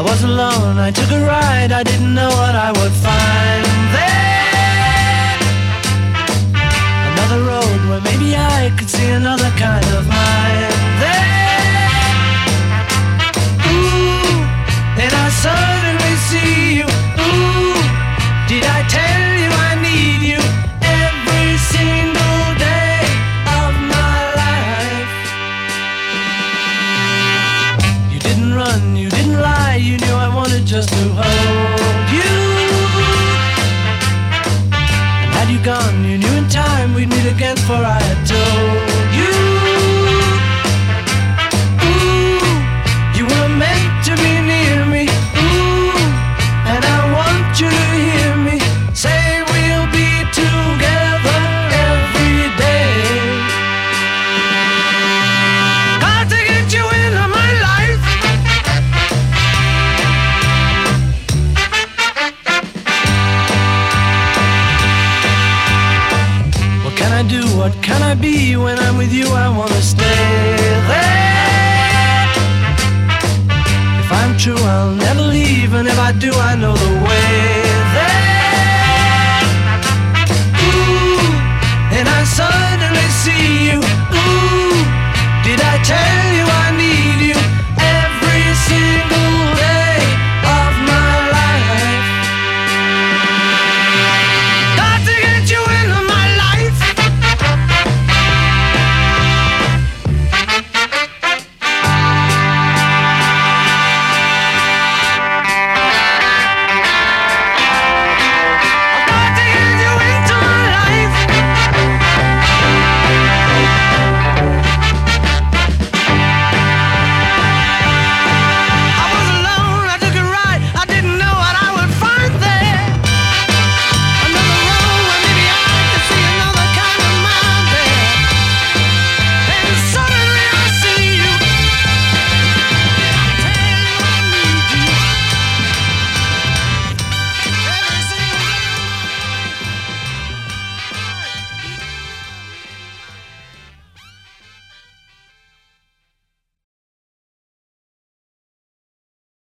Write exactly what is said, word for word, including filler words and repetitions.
was alone, I took a ride, I didn't know what I would find there. Another road where maybe I could see another kind of mind there. Ooh, then I suddenly see you. Ooh, did I tell you I need you every single day of my life? You didn't run, you didn't lie, you knew I wanted just to hold you. And had you gone, you knew in time we'd meet again, for I had told you. Ooh, you were meant to be near me. Ooh, and I want you to hear me say we'll be together every day. Got to get you into my life. What can I do? What can I be? When I'm with you, I wanna stay there. If I'm true, I'll never leave, and if I do, I know the way.